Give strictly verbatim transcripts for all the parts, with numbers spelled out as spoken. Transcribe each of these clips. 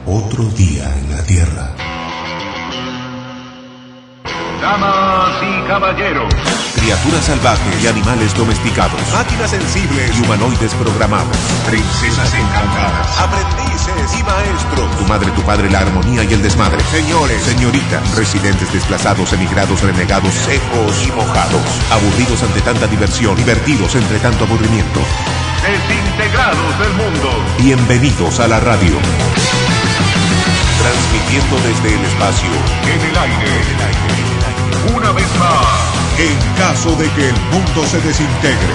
Otro día en la Tierra. Damas y caballeros, Criaturas salvajes y animales domesticados, máquinas sensibles y humanoides programados, princesas encantadas, aprendices y maestros, tu madre, tu padre, la armonía y el desmadre, señores, señoritas, residentes desplazados, emigrados, renegados, secos y mojados, aburridos ante tanta diversión, divertidos entre tanto aburrimiento, desintegrados del mundo. Bienvenidos a la radio. Transmitiendo desde el espacio, En el aire, en el aire, una vez más, en caso de que el mundo se desintegre.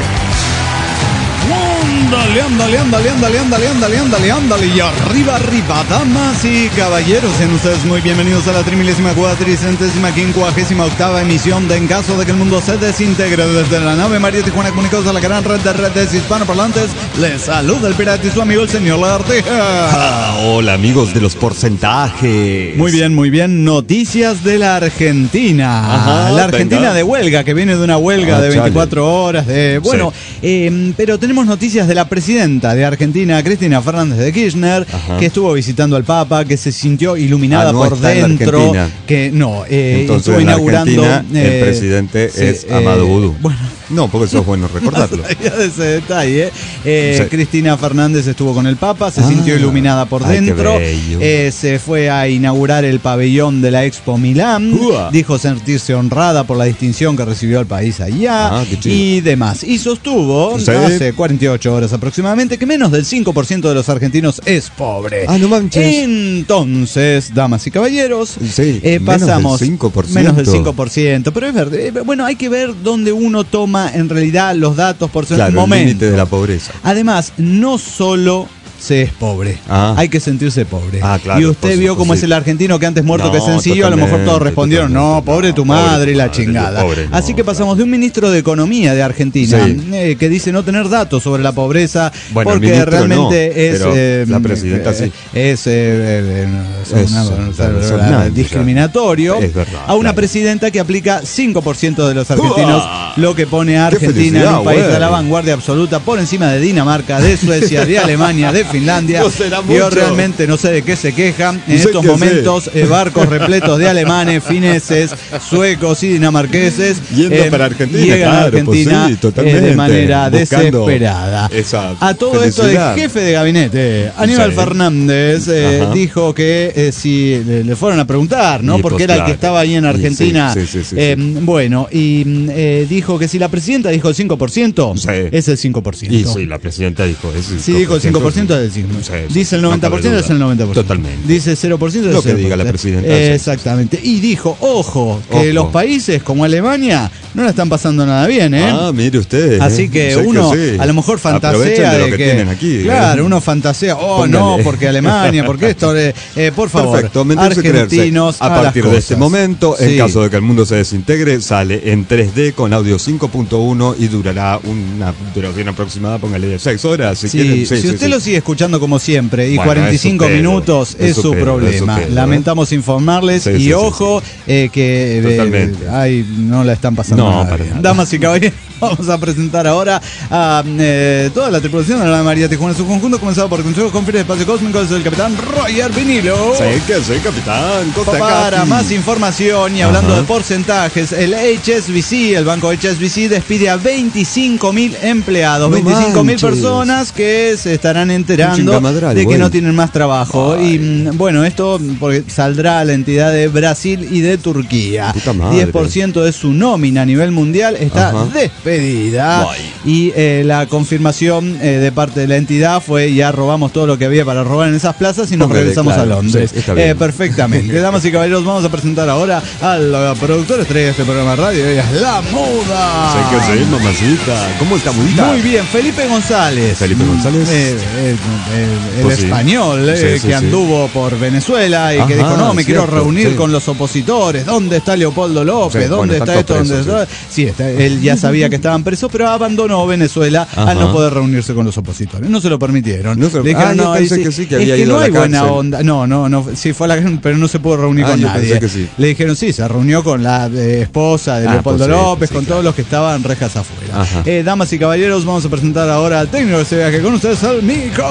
Ándale, ándale, ándale, ándale, ándale, ándale, ándale, ándale, y arriba, arriba, damas y caballeros, sean ustedes muy bienvenidos a la trimilésima cuatricentésima quincuagésima octava emisión de En caso de que el mundo se desintegre, desde la nave María Tijuana comunicados a la gran red de redes hispanoparlantes. Les saluda el pirata y su amigo el señor Lagartija. Ah, hola amigos de los porcentajes. Muy bien, muy bien, noticias de la Argentina. Ajá, la Argentina venga. de huelga, que viene de una huelga Ah, de veinticuatro horas, de, bueno, Sí. eh, pero tenemos noticias de la presidenta de Argentina, Cristina Fernández de Kirchner, Ajá. que estuvo visitando al Papa, que se sintió iluminada Ah, no por está en la dentro, Argentina. que no, eh, Entonces estuvo en la inaugurando. Argentina, eh, el presidente sí, es eh, Amado Vudú. Bueno. No, porque eso es bueno recordarlo. No sabía de ese detalle. Eh, Sí. Cristina Fernández estuvo con el Papa, se Ah, sintió iluminada por ay, qué dentro. bello. Eh, se fue a inaugurar el pabellón de la Expo Milán. Uah. Dijo sentirse honrada por la distinción que recibió el país allá Ah, qué chido. y demás. Y sostuvo Sí. hace cuarenta y ocho horas aproximadamente que menos del cinco por ciento de los argentinos es pobre. Ah, no manches. Entonces, damas y caballeros, Sí, eh, menos del pasamos cinco por ciento. menos del cinco por ciento. Pero es verdad. eh, Bueno, hay que ver dónde uno toma en realidad los datos por ser Claro, el momento. límite de la pobreza. Además, no solo se es pobre, Ah. hay que sentirse pobre. Ah, claro, y por usted vio supuesto, cómo sí. es el argentino que antes muerto No, que sencillo. A lo mejor todos totalmente, respondieron, totalmente. no, pobre tu No, pobre madre tu y la madre, chingada. pobre no, Así que pasamos claro. de un ministro de Economía de Argentina Sí. eh, que dice no tener datos sobre la pobreza, Bueno, el porque ministro realmente no, es pero eh, la presidenta eh, sí. es, eh, eh, es Es, una- claro, una- resonancia. discriminatorio Es verdad, a una claro. presidenta que aplica cinco por ciento de los argentinos, ¡Uah! lo que pone a ¡Qué Argentina en felicidad, un país güey! de la vanguardia absoluta por encima de Dinamarca, de Suecia, de Alemania, de Finlandia. No será Yo mucho. realmente no sé de qué se quejan. En No sé estos qué momentos, eh, barcos repletos de alemanes, fineses, suecos y dinamarqueses Yendo eh, para Argentina, llegan a claro, pues Argentina sí, totalmente. eh, de manera Buscando desesperada. esa A todo esto, felicidad. el jefe de gabinete, Aníbal Sí. Fernández, eh, Ajá. dijo que eh, si le, le fueron a preguntar, ¿no? Y, Porque pues, era el que claro. estaba ahí en Y, Argentina. sí, sí, sí, sí, Eh, sí. Bueno, y mm, eh, dijo que si la presidenta dijo el cinco por ciento, Sí. es el cinco por ciento. Y sí, la presidenta dijo eso. Si dijo el cinco por ciento es el cinco por ciento. Sí, sí, Dice el no noventa por ciento cabe es el duda. noventa por ciento. Totalmente. Dice el cero por ciento es Lo el que cero por ciento. diga la presidenta, Eh, sí, sí. Exactamente. Y dijo, ojo, que Ojo. los países como Alemania no la están pasando nada bien, ¿eh? Ah, mire usted. Así ¿eh? que Sé uno sí. a lo mejor fantasea Aprovechen de lo de que que, tienen aquí. ¿eh? claro, uno fantasea, oh Póngale. no, porque Alemania, porque esto, eh, eh, por favor, Perfecto, mentirse y creerse. argentinos A las partir de este cosas. momento, Sí. en caso de que el mundo se desintegre, sale en tres D con audio cinco punto uno y durará una duración aproximada, póngale de seis horas. Si, Sí, quieren. si Sí, sí, usted sí. lo sigue escuchando como siempre y Bueno, cuarenta y cinco es su pedo, minutos es es su su pedo, es su problema. pedo, ¿eh? Lamentamos informarles Sí, y sí, sí, ojo eh, que eh, Totalmente. ay, no la están pasando No, nada para bien. nada. Damas y caballeros, vamos a presentar ahora a eh, toda la tripulación de la María Tijuana en su conjunto, comenzado por el Consejo de Conferencia de Espacio Cósmico, es el capitán Roger Vinilo. Sí, que sí, capitán. Costa Para Capi. más información y hablando Ajá. de porcentajes, el H S B C, el banco H S B C, despide a veinticinco mil empleados, No veinticinco mil manches. personas que se estarán enterando Un chingamadral, de que güey. no tienen más trabajo. Ay. Y mm, bueno, esto porque saldrá la entidad de Brasil y de Turquía. Puta madre. diez por ciento de su nómina a nivel mundial está Ajá. despedida. Ay. Y eh, la confirmación eh, de parte de la entidad fue ya robamos todo lo que había para robar en esas plazas y nos Póngale, regresamos claro, a Londres. sí, está bien. Eh, perfectamente. Damas y caballeros, vamos a presentar ahora al productor estrella de este programa de radio. Ella es La Muda. Sí, que sí, mamacita. ¿Cómo está, mudita? Muy bien, Felipe González. Felipe González. Eh, eh, eh, el Pues sí. español eh, Sí, sí, que sí. anduvo por Venezuela y Ajá, que dijo, no, me quiero cierto, reunir sí. con los opositores. ¿Dónde está Leopoldo López? Sí, ¿Dónde bueno, está están esto? todos ¿Dónde presos, está? Sí, está, él ya sabía que estaban presos, pero abandonó Venezuela al Ajá. no poder reunirse con los opositores. No se lo permitieron. No se- Le dijeron, Ah, yo no, pensé y que sí, sí, que es había que ido no a la hay buena cárcel. onda. No, no, no. Sí fue a la pero no se pudo reunir Ah, con yo nadie. pensé que sí. Le dijeron, sí, se reunió con la eh, esposa de Ah, Leopoldo pues sí, López, sí, con claro. todos los que estaban rejas afuera. Ajá. Eh, damas y caballeros, vamos a presentar ahora al técnico de este viaje con ustedes, al Nico.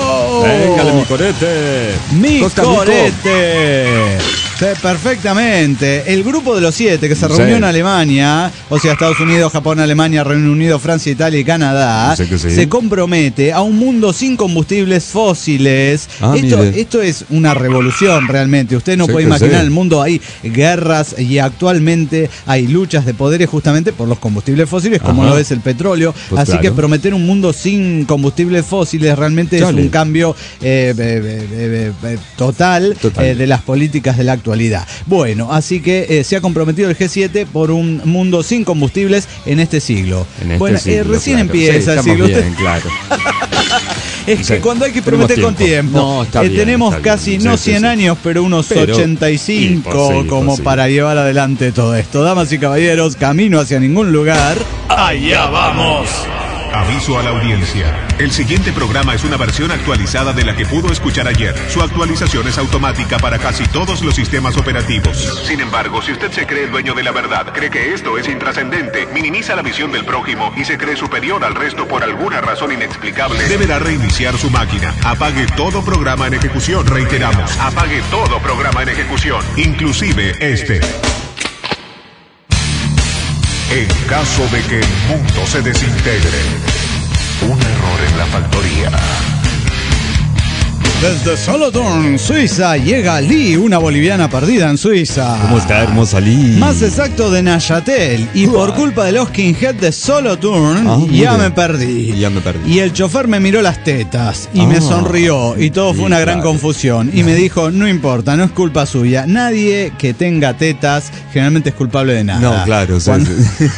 ¡Oh! Véngale, mi corete. Mi Costa corete. Sí, perfectamente. El grupo de los siete que se reunió Sí. en Alemania, o sea, Estados Unidos, Japón, Alemania, Reino Unido, Francia, Italia y Canadá, Sí que sí. se compromete a un mundo sin combustibles fósiles. Ah, esto, mire. esto es una revolución realmente. Usted no Sí puede que imaginar sí. el mundo, hay guerras y actualmente hay luchas de poderes justamente por los combustibles fósiles, como Ajá. lo es el petróleo. Pues Así claro. que prometer un mundo sin combustibles fósiles realmente Chale. es un cambio eh, eh, eh, eh, total, Total. eh, de las políticas de la actualidad. Bueno, así que eh, se ha comprometido el G siete por un mundo sin combustibles en este siglo. En este bueno, eh, siglo, recién claro. empieza Sí, el estamos siglo. bien, claro. Es que Sí, cuando hay que tenemos prometer con tiempo. tiempo, No, está eh, bien, tenemos está bien. casi, Sí, no sí, cien sí. años, pero unos Pero ochenta y cinco imposible, como imposible. para llevar adelante todo esto. Damas y caballeros, camino hacia ningún lugar. ¡Allá vamos! Aviso a la audiencia. El siguiente programa es una versión actualizada de la que pudo escuchar ayer. Su actualización es automática para casi todos los sistemas operativos. Sin embargo, si usted se cree el dueño de la verdad, cree que esto es intrascendente, minimiza la visión del prójimo y se cree superior al resto por alguna razón inexplicable, deberá reiniciar su máquina. Apague todo programa en ejecución. Reiteramos, apague todo programa en ejecución, inclusive este. En caso de que el mundo se desintegre, un error en la factoría. Desde Solothurn, Suiza, llega Lee, una boliviana perdida en Suiza. ¿Cómo está, hermosa Lee? Más exacto, de Nayatel. Y por culpa de los skinhead de Solothurn, Ah, ya mire. me perdí. Ya me perdí. Y el chofer me miró las tetas y Ah, me sonrió y todo fue sí, una gran claro. confusión. Y me dijo, no importa, no es culpa suya. Nadie que tenga tetas generalmente es culpable de nada. No, claro, o sea, Cuando-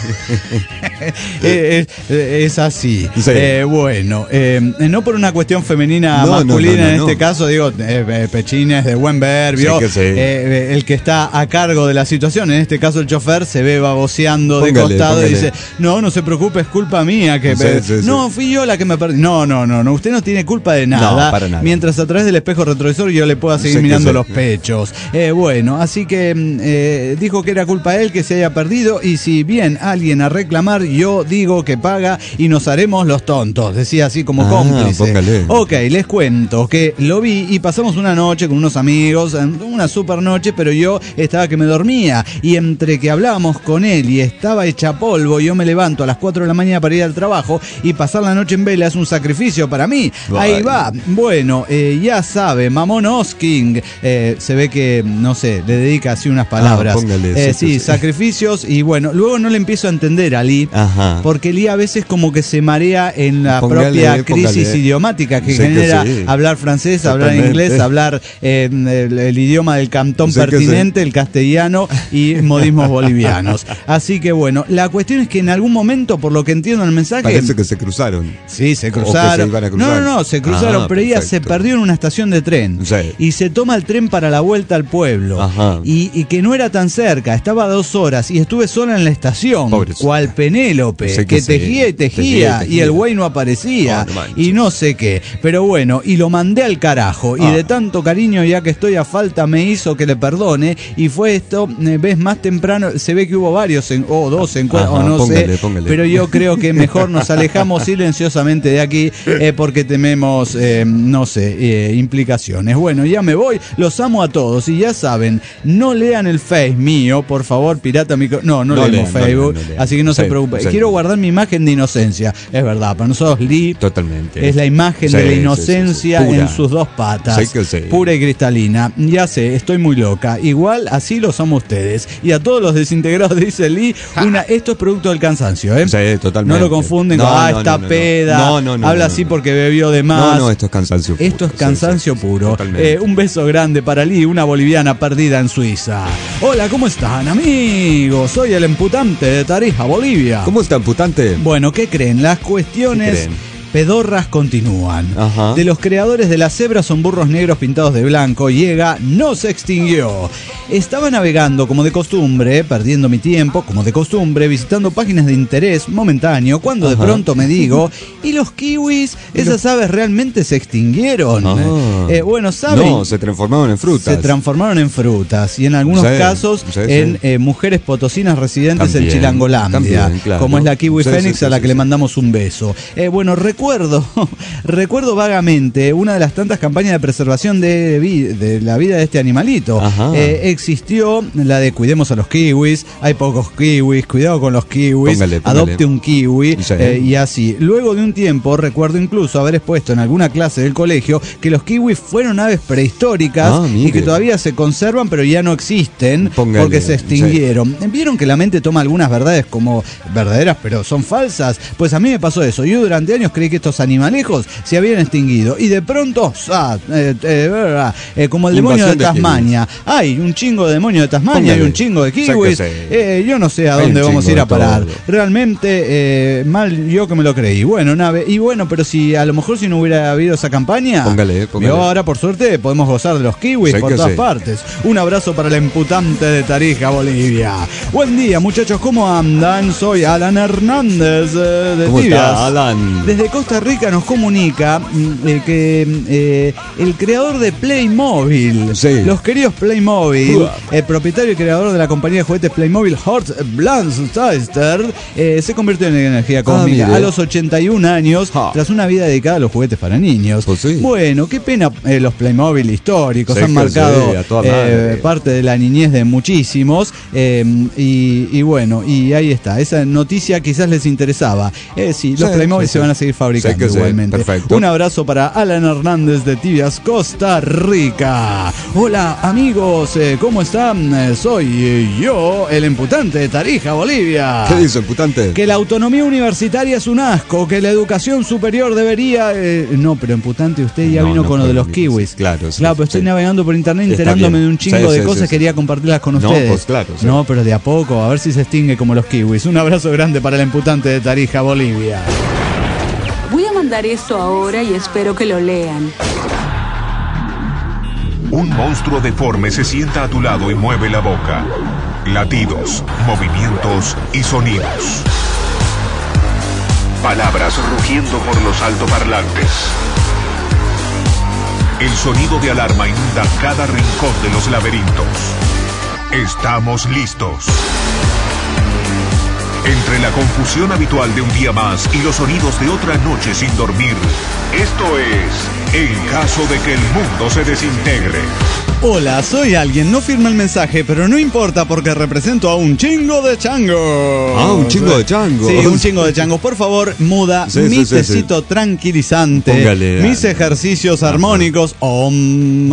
es, es- es así. Sí. Eh, bueno, eh, no por una cuestión femenina No, no, masculina no, no, en no. este caso, digo, eh, eh, pechines de buen ver, vio, Sí que sí. Eh, eh, el que está a cargo de la situación, en este caso el chofer, se ve baboseando de Póngale, costado y póngale. dice, no, no se preocupe, es culpa mía que Sí, me- sí, sí. no, fui yo la que me perdí. No, no, no, no, usted no tiene culpa de nada. No, para nada. Mientras a través del espejo retrovisor yo le pueda seguir Sí que mirando sí. los pechos. Eh, bueno, así que mm, eh, dijo que era culpa de él que se haya perdido y si bien alguien a reclamar, yo digo que paga y nos haremos los tontos. Decía así como Ah, cómplice. póngale. Ok, les cuento que lo vi y pasamos una noche con unos amigos, una super noche, pero yo estaba que me dormía y entre que hablábamos con él y estaba hecha polvo, yo me levanto a las cuatro de la mañana para ir al trabajo y pasar la noche en vela es un sacrificio para mí. Ahí Ay. va. Bueno, eh, ya sabe, Mamón Osking, eh, se ve que, no sé, le dedica así unas palabras. Ah, póngale, Eh, sí, sí, sí, sí. sacrificios y bueno, luego no le empiezo a entender a Lee, Ajá. porque Lee a veces como que se marea en la Póngale, propia crisis póngale. idiomática que Sí que genera sí. hablar francés, hablar Totalmente. inglés, hablar eh, el, el idioma del cantón Sí que pertinente, el castellano y modismos bolivianos. Así que bueno, la cuestión es que en algún momento, por lo que entiendo en el mensaje, Parece que se cruzaron. sí, se O que cruzaron. se iban a no, cruzar. no, no, se cruzaron, Ah, pero ella se perfecto. perdió en una estación de tren. Sí. Y se toma el tren para la vuelta al pueblo. Ajá. Y, y que no era tan cerca, estaba a dos horas y estuve sola en la estación. Pobrecita. Cual Penélope, Sí que, que sí. tejía y tejía, Tejía y tejía. y el güey no aparecía. Oh, no manches. y no sé qué. Pero bueno, y lo mandé al carajo. Y Ah. de tanto cariño, ya que estoy a falta, me hizo que le perdone. Y fue esto, eh, ves, más temprano, se ve que hubo varios, en, o dos encuentros, o Ajá, no póngale, sé. póngale. Pero yo creo que mejor nos alejamos silenciosamente de aquí eh, porque tememos, eh, no sé, eh, implicaciones. Bueno, ya me voy, los amo a todos y ya saben, no lean el Face mío, por favor, pirata micro. No, no, No leemos lean, no Facebook, lean, no lean. así que no se Sí, preocupen. sí. Quiero guardar mi imagen de inocencia, es verdad, para nosotros Lee Totalmente. es la imagen Sí, de la sí, inocencia sí, sí. Pura. en sus dos patas, Sí que sí. pura y cristalina. Ya sé, estoy muy loca, igual así lo somos ustedes. Y a todos los desintegrados, dice Lee, una, esto es producto del cansancio, ¿eh? Sí, totalmente. No lo confunden No, con, ah, no, esta no, no, no. peda, No, no, no, habla no, así no. porque bebió de más. No, no, esto es cansancio puro. Esto es Sí, cansancio sí, sí, puro. totalmente. Eh, un beso grande para Lee, una boliviana perdida en Suiza. Hola, ¿cómo están, amigos? Soy el emputante de Tarija, Bolivia. ¿Cómo está, putante? Bueno, ¿qué creen? Las cuestiones ¿Qué creen? pedorras continúan. Ajá. De los creadores de Las cebras son burros negros pintados de blanco, llega, no se extinguió. Estaba navegando como de costumbre, perdiendo mi tiempo como de costumbre, visitando páginas de interés momentáneo, cuando de Ajá. pronto me digo, ¿y los kiwis? ¿Esas aves realmente se extinguieron? Ah. Eh, bueno, ¿saben? No, se transformaron en frutas. Se transformaron en frutas y en algunos Sí, casos sí, sí. en eh, mujeres potosinas residentes También, en Chilangolandia, también, claro. como es la kiwi Sí, fénix sí, sí, a la sí, que le sí. mandamos un beso. Eh, bueno, recuerdo recuerdo, recuerdo vagamente una de las tantas campañas de preservación de, vi, de la vida de este animalito. Eh, existió la de cuidemos a los kiwis, hay pocos kiwis, cuidado con los kiwis, póngale, póngale. Adopte un kiwi, sí. eh, y así. Luego de un tiempo, recuerdo incluso haber expuesto en alguna clase del colegio que los kiwis fueron aves prehistóricas ah, y que todavía se conservan, pero ya no existen póngale, porque se extinguieron. Sí. ¿Vieron que la mente toma algunas verdades como verdaderas, pero son falsas? Pues a mí me pasó eso. Yo durante años creí que estos animalejos se habían extinguido y de pronto, ah, eh, eh, eh, como el demonio de Tasmania, hay un chingo de demonio de Tasmania, hay un chingo de kiwis, eh, yo no sé a dónde vamos a ir a parar. Todo. Realmente eh, mal yo que me lo creí. Bueno, nave, y bueno, pero si a lo mejor si no hubiera habido esa campaña, póngale, póngale. Yo ahora por suerte podemos gozar de los kiwis sé por todas sé. partes. Un abrazo para el imputante de Tarija, Bolivia. Buen día, muchachos, ¿cómo andan? Soy Alan Hernández eh, de ¿Cómo Tibias. Está, Alan? Desde Costa Rica nos comunica eh, que eh, el creador de Playmobil, sí. los queridos Playmobil, uh. el propietario y creador de la compañía de juguetes Playmobil, Horst Blanchester, eh, se convirtió en energía cósmica ah, a los ochenta y un años ah. tras una vida dedicada a los juguetes para niños. Pues sí. Bueno, qué pena, eh, los Playmobil históricos sí, han marcado sí, eh, parte de la niñez de muchísimos eh, y, y bueno, y ahí está, esa noticia quizás les interesaba. Eh, sí, los sí, Playmobil sí, se van a seguir fabricando sí, igualmente. Sí, un abrazo para Alan Hernández de Tibias, Costa Rica. Hola amigos, eh, ¿cómo están? Eh, soy eh, yo, el imputante de Tarija, Bolivia. ¿Qué dice, imputante? Que la autonomía universitaria es un asco, que la educación superior debería... Eh, no, pero imputante, usted ya no, vino no, con lo de los kiwis. Claro, sí, claro, pero estoy sí. navegando por internet enterándome de un chingo sí, de sí, cosas, sí, quería sí. compartirlas con ustedes. No, pues claro. Sí. No, pero de a poco, a ver si se extingue como los kiwis. Un abrazo grande para el imputante de Tarija, Bolivia. Voy a mandar esto ahora y espero que lo lean. Un monstruo deforme se sienta a tu lado y mueve la boca. Latidos, movimientos y sonidos. Palabras rugiendo por los altoparlantes. El sonido de alarma inunda cada rincón de los laberintos. Estamos listos. Entre la confusión habitual de un día más y los sonidos de otra noche sin dormir, esto es En caso de que el mundo se desintegre. Hola, soy alguien, no firma el mensaje, pero no importa porque represento a un chingo de changos. Ah, un chingo de changos. Sí, un chingo de changos. Por favor, muda sí, mi sí, tecito sí. tranquilizante, póngale, mis dale. ejercicios Ajá. armónicos, om,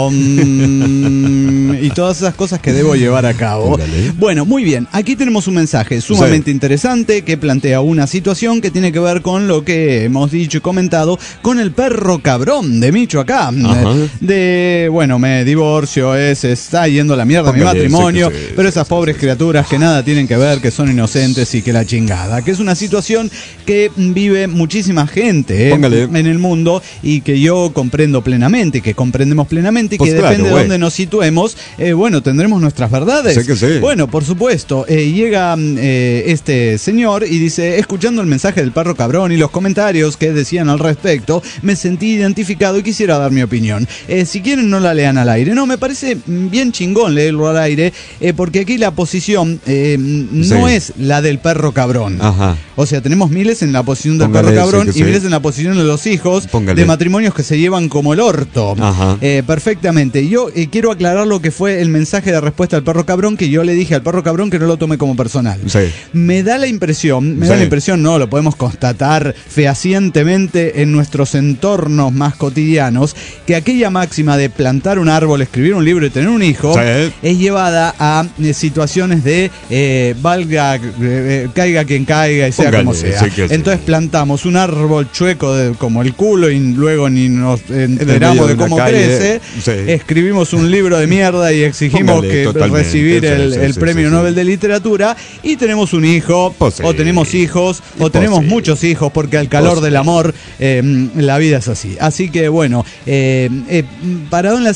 om, y todas esas cosas que debo llevar a cabo. Póngale. Bueno, muy bien, aquí tenemos un mensaje sumamente sí. interesante que plantea una situación que tiene que ver con lo que hemos dicho y comentado con el perro cabrón de Michoacán. Ajá. De, bueno, me divorcio, es, se está yendo a la mierda Póngale, mi matrimonio, sí, sí, pero esas sí, pobres sí, criaturas que nada tienen que ver, que son inocentes y que la chingada, que es una situación que vive muchísima gente eh, en el mundo y que yo comprendo plenamente, que comprendemos plenamente y pues que claro, depende de dónde nos situemos, eh, bueno, tendremos nuestras verdades. Sí que sí. Bueno, por supuesto, eh, llega eh, este señor y dice, escuchando el mensaje del perro cabrón y los comentarios que decían al respecto, me sentí identificado y quisiera dar mi opinión. Eh, si quieren no la lean al aire. No, me parece bien chingón leerlo al aire, eh, porque aquí la posición eh, no sí. es la del perro cabrón. Ajá. O sea, tenemos miles en la posición del Póngale, perro cabrón sí y sí. miles en la posición de los hijos Póngale. de matrimonios que se llevan como el orto. Ajá. Eh, perfectamente. Yo eh, quiero aclarar lo que fue el mensaje de respuesta al perro cabrón, que yo le dije al perro cabrón que no lo tome como personal. Sí. Me da la impresión, me sí. da la impresión, no, lo podemos constatar fehacientemente en nuestros entornos más cotidianos, que aquella máxima de plantar un árbol, escribir un libro y tener un hijo sí. es llevada a eh, situaciones de eh, valga, eh, caiga quien caiga y sea Póngale, como sea. Sí Entonces sí. plantamos un árbol chueco de, como el culo y luego ni nos enteramos de, de cómo calle, crece. Sí. Escribimos un libro de mierda y exigimos Póngale, que recibir el, sí, el sí, premio sí, Nobel sí. de Literatura y tenemos un hijo pues sí. o tenemos hijos o pues tenemos sí. muchos hijos porque al calor pues del amor eh, la vida es así. Así que bueno, eh, eh, parado en la situación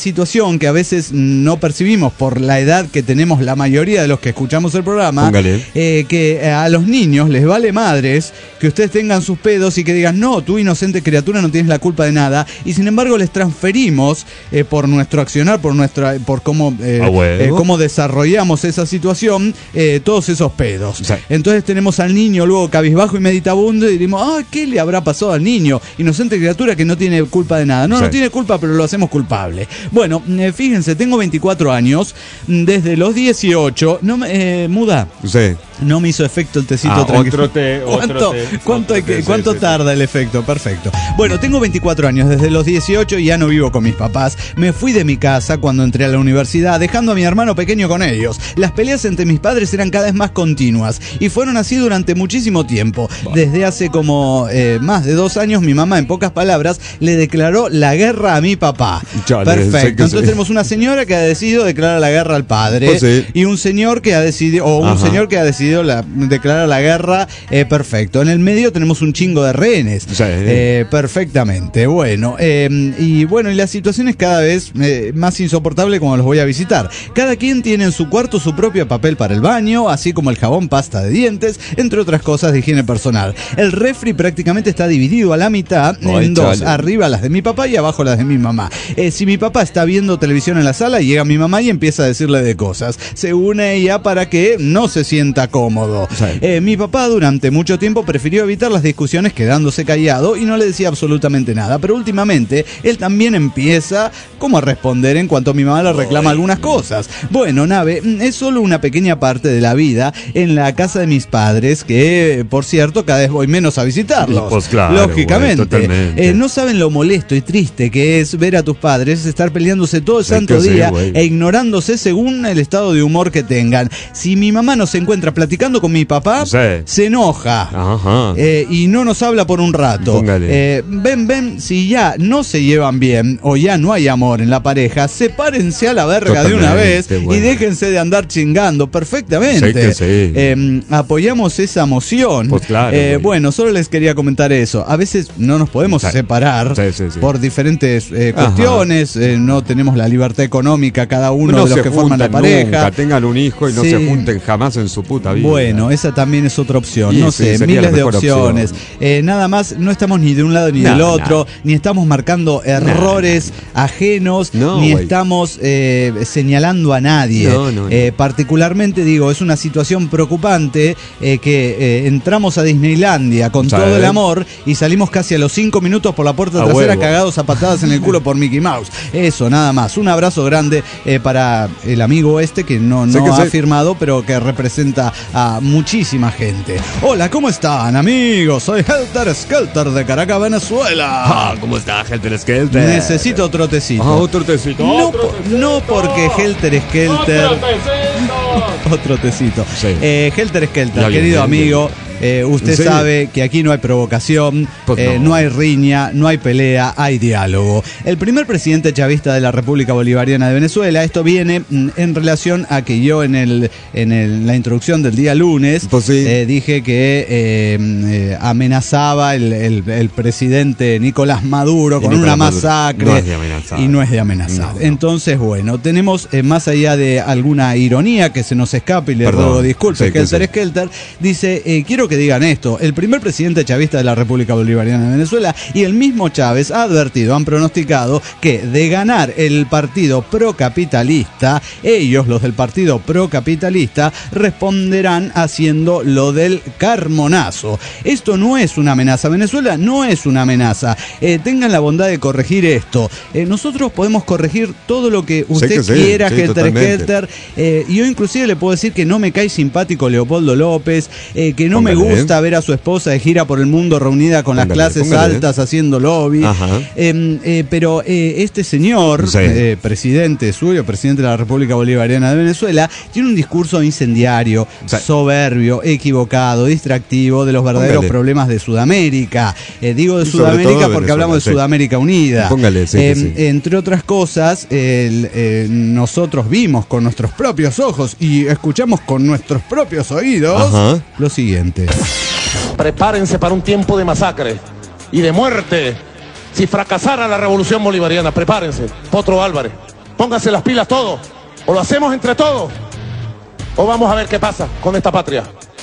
situación que a veces no percibimos por la edad que tenemos la mayoría de los que escuchamos el programa, eh, que a los niños les vale madres que ustedes tengan sus pedos y que digan, no, tú inocente criatura no tienes la culpa de nada, y sin embargo les transferimos eh, por nuestro accionar, por nuestra, por cómo, eh, eh, cómo desarrollamos esa situación, eh, todos esos pedos. Sí. Entonces tenemos al niño luego cabizbajo y meditabundo y decimos, ah, ¿qué le habrá pasado al niño? Inocente criatura que no tiene culpa de nada. No, sí. no tiene culpa, pero lo hacemos culpable. Bueno, eh, fíjense, tengo veinticuatro años, desde los dieciocho, no me, eh, muda. Sí. No me hizo efecto el tecito ah, tranquilo. Otro té, otro ¿Cuánto, té, cuánto, otro té, ¿cuánto sí, tarda sí. el efecto? Perfecto. Bueno, tengo veinticuatro años, desde los dieciocho y ya no vivo con mis papás. Me fui de mi casa cuando entré a la universidad, dejando a mi hermano pequeño con ellos. Las peleas entre mis padres eran cada vez más continuas y fueron así durante muchísimo tiempo. Desde hace como eh, más de dos años, mi mamá, en pocas palabras, le declaró la guerra a mi papá. Chale, perfecto. Entonces sí. tenemos una señora que ha decidido declarar la guerra al padre, oh, sí. y un señor que ha decidido, o un Ajá. señor que ha decidido la, declarar la guerra, eh, perfecto. En el medio tenemos un chingo de rehenes. Sí. Eh, perfectamente. Bueno, eh, y bueno, y la situación es cada vez eh, más insoportable cuando los voy a visitar. Cada quien tiene en su cuarto su propio papel para el baño, así como el jabón, pasta de dientes, entre otras cosas de higiene personal. El refri prácticamente está dividido a la mitad en Ay, dos, chale. arriba las de mi papá y abajo las de mi mamá. Eh, si mi papá está viendo televisión en la sala, llega mi mamá y empieza a decirle de cosas. Se une ella para que no se sienta cómodo. Sí. Eh, mi papá durante mucho tiempo prefirió evitar las discusiones quedándose callado y no le decía absolutamente nada, pero últimamente él también empieza como a responder en cuanto mi mamá le reclama algunas cosas. Bueno, Nave, es solo una pequeña parte de la vida en la casa de mis padres, que por cierto cada vez voy menos a visitarlos. Pues claro, lógicamente. Güey, eh, no saben lo molesto y triste que es ver a tus padres estar peleándose todo el santo día sí, e ignorándose según el estado de humor que tengan. Si mi mamá no se encuentra platicando con mi papá, sí. se enoja. Ajá. Eh, y no nos habla por un rato. Eh, ven, ven, si ya no se llevan bien o ya no hay amor en la pareja, sepárense a la verga Totalmente, de una vez bueno. y déjense de andar chingando perfectamente. Sí sí. Eh, apoyamos esa moción. Pues claro, eh, bueno, solo les quería comentar eso. A veces no nos podemos sí. separar sí, sí, sí. por diferentes eh, cuestiones. Eh, no tenemos la libertad económica cada uno no de los que forman la pareja. Nunca. Tengan un hijo y no sí. se junten jamás en su puta vida. Bueno, esa también es otra opción. Sí, no sé, sí, miles de opciones. Opción. Eh, nada más, no estamos ni de un lado ni no, del otro, no. ni estamos marcando errores no, ajenos, no, ni wey. estamos eh, señalando a nadie. No, no, no. Eh, particularmente, digo, es una situación preocupante eh, que eh, entramos a Disneylandia con ¿sabes? todo el amor y salimos casi a los cinco minutos por la puerta a trasera huevo. cagados a patadas en el culo por Mickey Mouse. Eso, nada más. Un abrazo grande eh, para el amigo este que no, no que ha sé. firmado, pero que representa a muchísima gente. Hola, ¿cómo están, amigos? Soy Helter Skelter de Caracas, Venezuela. Ah, ¿cómo está Helter Skelter? Necesito otro tecito. Ah, otro tecito. No, otro tecito. no porque Helter Skelter. Otro tecito. otro tecito. Sí. Eh, Helter Skelter, ya, querido bien, bien, amigo. Bien. Eh, usted sabe que aquí no hay provocación, pues eh, no. no hay riña, no hay pelea, hay diálogo. El primer presidente chavista de la República Bolivariana de Venezuela, esto viene mm, en relación a que yo en el en el, la introducción del día lunes pues sí. eh, dije que eh, eh, amenazaba el, el, el presidente Nicolás Maduro con Nicolás una masacre no es de amenazar. y no es de amenazar. No, no. Entonces, bueno, tenemos eh, más allá de alguna ironía que se nos escape y le Perdón. ruego disculpas, sí, Helter sí. Skelter, dice, eh, quiero que digan esto, el primer presidente chavista de la República Bolivariana de Venezuela y el mismo Chávez ha advertido, han pronosticado que de ganar el partido procapitalista, ellos, los del partido procapitalista, responderán haciendo lo del carmonazo. Esto no es una amenaza, Venezuela no es una amenaza. Eh, tengan la bondad de corregir esto. Eh, nosotros podemos corregir todo lo que usted sí que quiera, sí, Helter Skelter. Eh, yo inclusive le puedo decir que no me cae simpático Leopoldo López, eh, que no Póngale. me gusta ver a su esposa de gira por el mundo reunida con Póngale. las clases Póngale. altas haciendo lobby. Eh, eh, pero eh, este señor, sí. eh, presidente suyo, presidente de la República Bolivariana de Venezuela, tiene un discurso incendiario, sí. soberbio, equivocado, distractivo de los verdaderos Póngale. problemas de Sudamérica. Eh, digo de y Sudamérica porque hablamos de sí. Sudamérica Unida. Póngale, sí, eh, sí. Entre otras cosas, eh, eh, nosotros vimos con nuestros propios ojos y escuchamos con nuestros propios oídos Ajá. lo siguiente. Prepárense para un tiempo de masacre y de muerte. Si fracasara la revolución bolivariana, prepárense. Potro Álvarez, Pónganse las pilas todos. O lo hacemos entre todos, o vamos a ver qué pasa con esta patria.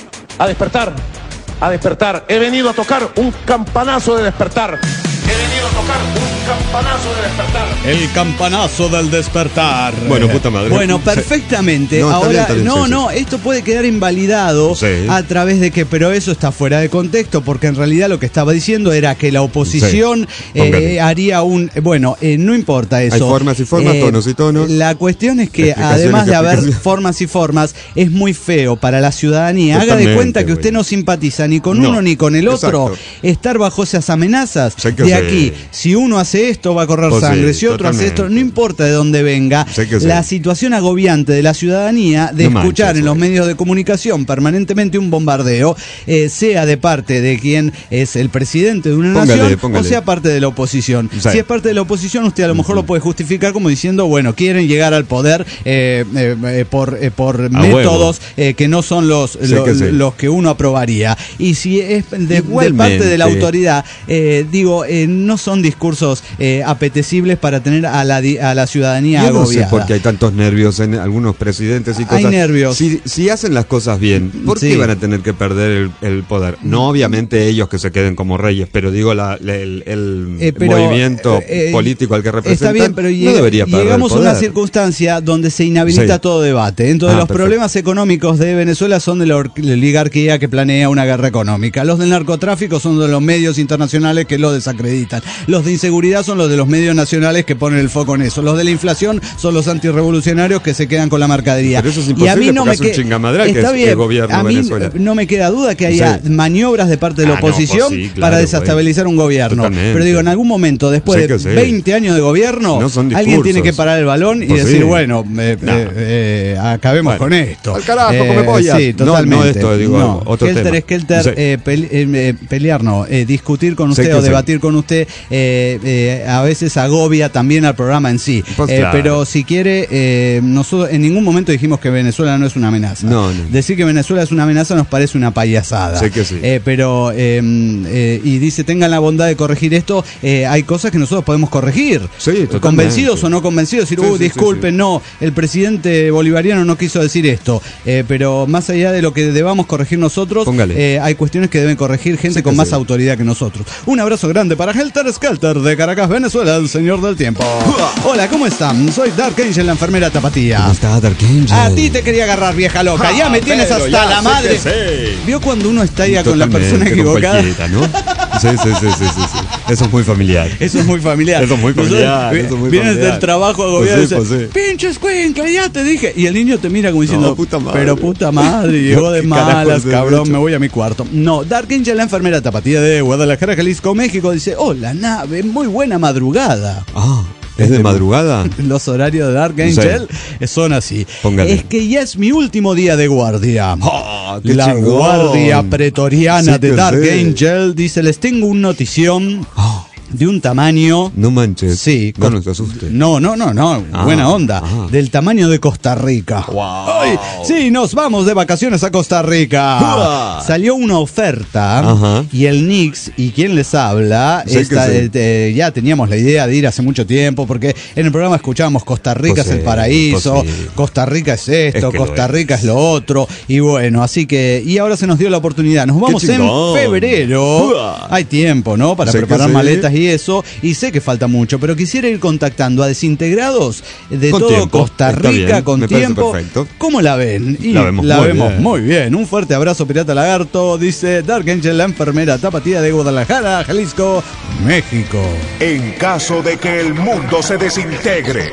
A despertar, a despertar. He venido a tocar un campanazo de despertar. He venido a tocar un campanazo de despertar. El campanazo del despertar. Bueno, puta madre. Bueno, perfectamente. No, está Ahora, bien, está bien, no, sí, no, sí. esto puede quedar invalidado Sí. a través de que, pero eso está fuera de contexto, porque en realidad lo que estaba diciendo era que la oposición Sí. Póngale. eh, haría un, bueno, eh, no importa eso. Hay formas y formas, tonos y tonos. La cuestión es que Explicaciones además y de haber explicaciones. formas y formas, es muy feo para la ciudadanía. Haga de Totalmente, cuenta que güey. usted no simpatiza ni con No, uno ni con el otro. exacto. Estar bajo esas amenazas. Sé que De sí. aquí, si uno hace esto, va a correr Pues sí, sangre. Si otro hace totalmente. esto, no importa de dónde venga. Sé que sí. La situación agobiante de la ciudadanía de No escuchar manches, en los güey. medios de comunicación permanentemente un bombardeo, eh, sea de parte de quien es el presidente de una Póngale, nación póngale. o sea parte de la oposición. Sí. Si es parte de la oposición, usted a lo mejor lo puede justificar como diciendo, bueno, quieren llegar al poder eh, eh, eh, por, eh, por métodos eh, que no son los, Sí lo- que sí. los que uno aprobaría. Y si es de, de Igualmente. parte de la autoridad, eh, digo, eh, no son discursos eh, apetecibles para tener a la, di- a la ciudadanía Yo no sé agobiada. por qué hay tantos nervios en algunos presidentes y Hay cosas. nervios. Si, si hacen las cosas bien, ¿por Sí. qué van a tener que perder el, el poder? No, obviamente ellos que se queden como reyes, pero digo, la, la- el, el Eh, pero, movimiento eh, eh, político al que representan Está bien, pero no llega- debería perder llegamos el a poder. una circunstancia donde se inhabilita Sí. todo debate. Entonces, Ah, los perfecto. problemas económicos de Venezuela son de la or- la oligarquía que planea una guerra económica. Los del narcotráfico son de los medios internacionales que lo desacreditan. Los de inseguridad son los de los medios nacionales que ponen el foco en eso. Los de la inflación son los antirrevolucionarios que se quedan con la mercadería. Pero eso es y a imposible mí no porque me hace un que- chingamadral que está es bien, el gobierno a mí Venezuela. no me queda duda que haya Sí. maniobras de parte de la Ah, no, pues oposición sí, claro, para güey. desestabilizar un gobierno. Totalmente. Pero digo, en algún momento, después Sí de que sí. veinte años de gobierno, No son alguien discursos. tiene que parar el balón y Pues decir, sí. bueno, eh, No. eh, eh, acabemos Bueno, con esto. al carajo, come pollas. Sí, No, no totalmente. esto, digo, otro Helter tema. Skelter, Sí. eh, pele- eh, eh, pelear no, eh, discutir con Sí usted que o sí. debatir con usted eh, eh, a veces agobia también al programa en sí. Pues Eh, claro. Pero si quiere, eh, nosotros en ningún momento dijimos que Venezuela no es una amenaza. No, no. Decir que Venezuela es una amenaza nos parece una payasada. Sí que sí. Eh, pero, eh, eh, y dice, tengan la bondad de corregir esto, eh, hay cosas que nosotros podemos corregir. Sí, totalmente. Convencidos o no convencidos, decir, Sí, uh, sí, disculpen, sí, sí. no, el presidente bolivariano no quiso decir esto. Eh, pero más allá de lo que debamos corregir nosotros, Póngale. eh, hay cuestiones que deben corregir gente Sí con que más sí. autoridad que nosotros. Un abrazo grande para Helter Skelter de Caracas, Venezuela, el señor del tiempo. Hola, ¿cómo están? Soy Dark Angel, la enfermera tapatía. ¿Cómo está, Dark Angel? A ti te quería agarrar, vieja loca. Ya me tienes pero hasta ya la sé madre. que sé. ¿Vio cuando uno está ya con la Totalmente, persona con equivocada? cualquiera, ¿no? Sí, sí, sí, sí, sí, sí. Eso es muy familiar. Eso es muy familiar. Eso es muy Nosotros, familiar, vi- eso es muy vienes familiar. del trabajo agobiado Pues sí, y dices, pues sí. pinche escuincla, ya te dije. Y el niño te mira como diciendo, No, puta madre. pero puta madre, llegó de ¿Qué carajo malas, has cabrón, hecho? me voy a mi cuarto. No, Dark Angel, la enfermera tapatía de Guadalajara, Jalisco, México, dice, hola nave, muy buena madrugada. Ah, ¿es de madrugada? Los horarios de Dark Angel son así. Póngale. Es que ya es mi último día de guardia. Ah, qué La chingón. guardia pretoriana Sí de que Dark sí. Angel dice, les tengo un notición Ah, de un tamaño... no manches. Sí, No cos- nos asuste. No, no, no, no, Ah, buena onda. ah. Del tamaño de Costa Rica. Wow. Ay, sí, nos vamos de vacaciones a Costa Rica. Uah. Salió una oferta Ajá. y el Nix y quien les habla, Sí que esta, sí. eh, eh, ya teníamos la idea de ir hace mucho tiempo porque en el programa escuchábamos Costa Rica Pues es el sí, paraíso, pues sí. Costa Rica es esto, Es que lo Costa es. Rica es lo otro y bueno, así que y ahora se nos dio la oportunidad. Nos vamos en chingón. febrero. Uah. Hay tiempo, ¿no? Para Sé que preparar sí. maletas y eso y sé que falta mucho, pero quisiera ir contactando a desintegrados de Con todo tiempo. Costa Está Rica bien, con me parece tiempo. perfecto. ¿Cómo la ven? Y La vemos muy bien. muy bien. Un fuerte abrazo, Pirata Lagarto, dice Dark Angel, la enfermera tapatía de Guadalajara, Jalisco, México. En caso de que el mundo se desintegre.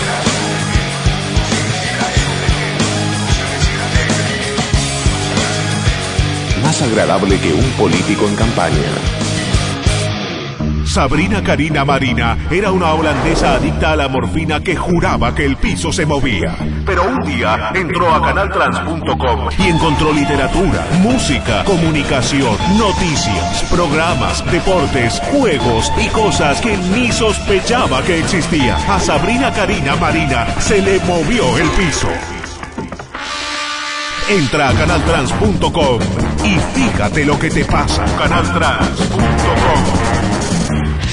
Más agradable que un político en campaña. Sabrina Karina Marina era una holandesa adicta a la morfina que juraba que el piso se movía. Pero un día entró a canal trans punto com y encontró literatura, música, comunicación, noticias, programas, deportes, juegos y cosas que ni sospechaba que existían. A Sabrina Karina Marina se le movió el piso. Entra a canal trans punto com y fíjate lo que te pasa. canal trans punto com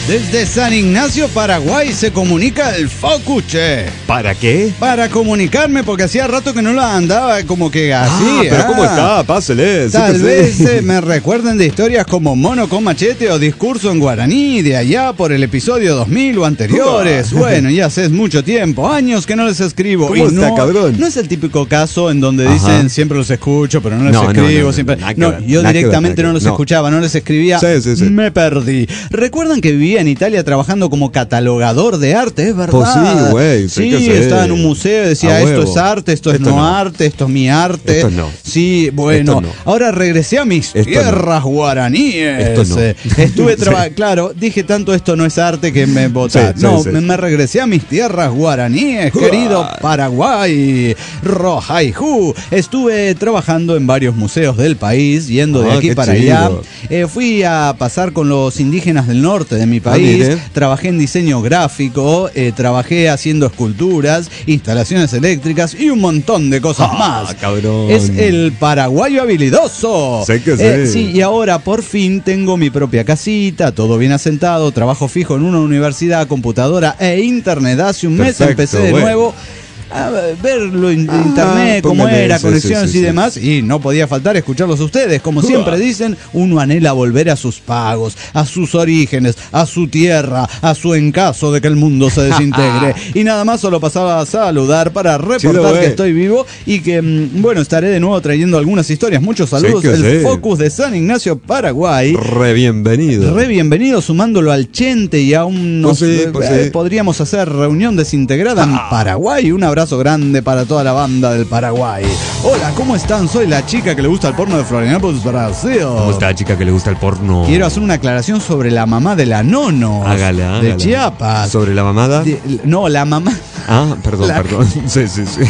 Desde San Ignacio, Paraguay, se comunica el Focus, che. ¿Para qué? Para comunicarme, porque hacía rato que no lo andaba como que así. Ah, pero ah. ¿cómo está? Pásele. Tal sí vez sí. eh, me recuerden de historias como Mono con Machete o Discurso en Guaraní, de allá por el episodio dos mil o anteriores. Bueno, ya hace mucho tiempo, años que no les escribo. ¿Cómo y está, no, cabrón? no es el típico caso en donde Ajá. dicen siempre los escucho, pero no les No, no, escribo. no, no, siempre. nada que No, ver, yo nada que ver, directamente nada no que los ver. No. escuchaba, no les escribía. Sí, sí, sí. Me perdí. ¿Recuerdan que vivía en Italia trabajando como catalogador de arte? Es verdad. Pues sí, güey, Sí, fíjese. estaba en un museo y decía, A esto huevo. es arte, esto es Esto no, no. arte, esto es mi arte. Esto no. Sí, bueno. Esto no. Ahora regresé a mis Esto tierras guaraníes. Esto no. Eh, Estuve trabajando, Sí. claro, dije tanto esto no es arte que me botaron. Sí, sí, no, sí. Me, me regresé a mis tierras guaraníes, querido Paraguay. Rojaiju. Estuve trabajando en varios museos del país, yendo de Ah, aquí qué para chido. allá. Eh, fui a pasar con los indígenas del norte de mi Ah, país. mire. Trabajé en diseño gráfico, eh, trabajé haciendo esculturas, instalaciones eléctricas y un montón de cosas Ah, más. cabrón. Es el paraguayo habilidoso. Sé que Eh, sí. sí, y ahora por fin tengo mi propia casita, todo bien asentado, trabajo fijo en una universidad, computadora e internet. Hace un mes Perfecto, empecé de bueno. nuevo a verlo en Ah, internet, cómo póngale, era, sí, conexiones sí, y sí, demás, sí. y no podía faltar escucharlos a ustedes. Como siempre dicen, uno anhela volver a sus pagos, a sus orígenes, a su tierra, a su en caso de que el mundo se desintegre. Y nada más, solo pasaba a saludar para reportar Chido, que eh. estoy vivo y que, mm, bueno, estaré de nuevo trayendo algunas historias. Muchos saludos. Sí que el sí. Focus de San Ignacio, Paraguay. Re bienvenido. Re bienvenido, sumándolo al Chente y a un Pues sí, eh, pues eh, sí. podríamos hacer reunión desintegrada en Paraguay. Un abrazo grande para toda la banda del Paraguay. Hola, ¿cómo están? Soy la chica que le gusta el porno de Florianópolis, Brasil. ¿Cómo está, chica que le gusta el porno? Quiero hacer una aclaración sobre la mamá de la Nono. Hágale, De hágale. Chiapas. ¿Sobre la mamada? De- no, la mamá. Ah, perdón, La- perdón. Sí, sí, sí.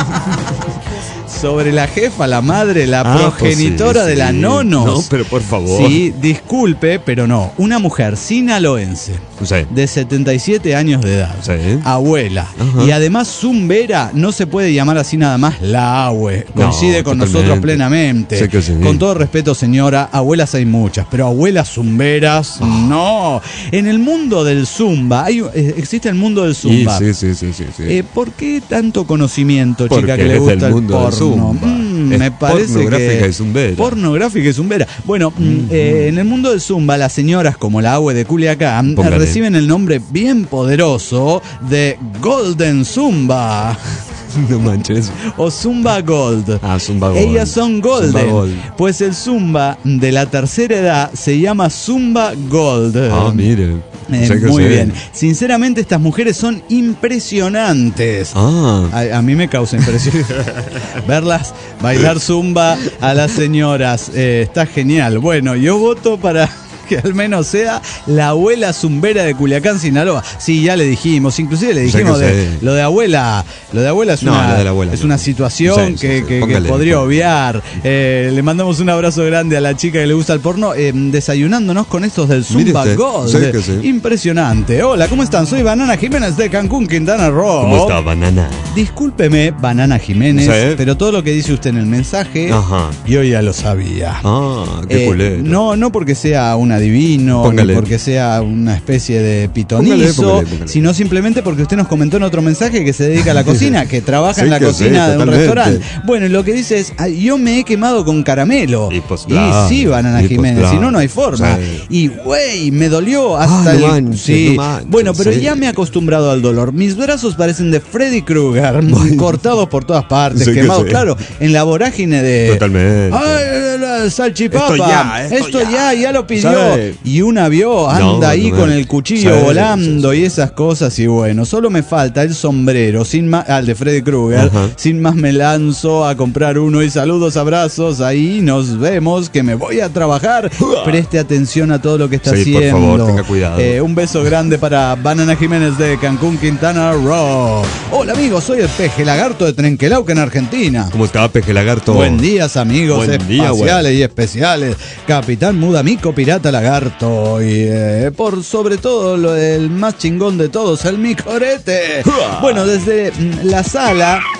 Sobre la jefa, la madre, la Ah, progenitora pues sí, de la sí. Nonos. No, pero por favor. Sí, disculpe, pero no. Una mujer sinaloense. Sí. De setenta y siete años de edad. Sí. Abuela. Ajá. Y además zumbera, no se puede llamar así nada más la abue. Coincide No, con totalmente. nosotros plenamente. Sé que sí. Con todo respeto, señora, abuelas hay muchas, pero abuelas zumberas, Ah. no. En el mundo del zumba, hay, eh, existe el mundo del Y zumba. sí, sí, sí, sí, sí. Eh, ¿Por qué tanto conocimiento, chica, Porque que le es gusta del el mundo del porno? zumba. Mm, Es me parece pornográfica que y zumbera. Pornográfica y zumbera. Bueno, mm, eh, en el mundo del zumba, las señoras como la Abue de Culiacán eh, Póngale. reciben el nombre bien poderoso de Golden Zumba No manches. o Zumba Gold. Ah, Zumba Gold. Ellas son golden. Zumba Gold. Pues el zumba de la tercera edad se llama Zumba Gold. Ah, mire. Eh, Sé que muy sé. bien. Sinceramente, estas mujeres son impresionantes. Ah. A, a mí me causa impresión verlas bailar zumba a las señoras. Eh, está genial. Bueno, yo voto para que al menos sea la abuela zumbera de Culiacán, Sinaloa. Sí, ya le dijimos, inclusive le Sé dijimos que de, sé. lo de abuela. Lo de abuela es No, una, lo de la abuela, es no. una situación Sí, sí, que, sí. que- que Póngale, podría póngale. obviar. Eh, le mandamos un abrazo grande a la chica que le gusta el porno, eh, desayunándonos con estos del Mire Zumba usted, Gold. sé que sí. Impresionante. Hola, ¿cómo están? Soy Banana Jiménez de Cancún, Quintana Roo. ¿Cómo está, banana? Discúlpeme, Banana Jiménez, Sí. pero todo lo que dice usted en el mensaje, Ajá. yo ya lo sabía. Ah, qué Eh, culero. no, no porque sea un adivino, Póngale. ni porque sea una especie de pitonizo, Póngale, póngale, póngale. sino simplemente porque usted nos comentó en otro mensaje que se dedica a la cocina, que trabaja Sí en la que cocina sí, de un totalmente. restaurante. Bueno, y lo que dice es, "Ay, yo me he quemado con caramelo. Y pues claro, sí, Banana y pues Jiménez, claro. si no, no hay forma. Sí. Y, güey, me dolió hasta Ah, no el... manches, sí. no manches, bueno, pero sí. ya me he acostumbrado al dolor. Mis brazos parecen de Freddy Krueger, cortados por todas partes, Sí que quemados, sí. claro, en la vorágine de... Totalmente. ¡Ay, la, la salchipapa! Esto ya, esto ya, ya. ya lo pidió. ¿Sabe? Y una vio, anda No, ahí no, con no. el cuchillo Sí, volando sí, sí. y esas cosas. Y bueno, solo me falta el sombrero, sin más, al de Freddy Krueger. Ajá. Sin más me lanzo a comprar uno y saludos, abrazos. Ahí nos vemos, que me voy a trabajar. Preste atención a todo lo que está Sí, por haciendo. favor, tenga cuidado. Eh, un beso grande para Banana Jiménez de Cancún, Quintana Roo. Hola amigos, soy el Peje Lagarto de Trenquelauca en Argentina. ¿Cómo está, peje lagarto? Buen días amigos Buen día, espaciales y especiales. Capitán Mudamico Pirata Lagarto. Y eh, por sobre todo lo, el más chingón de todos, el Micorete. Bueno, desde mm, la sala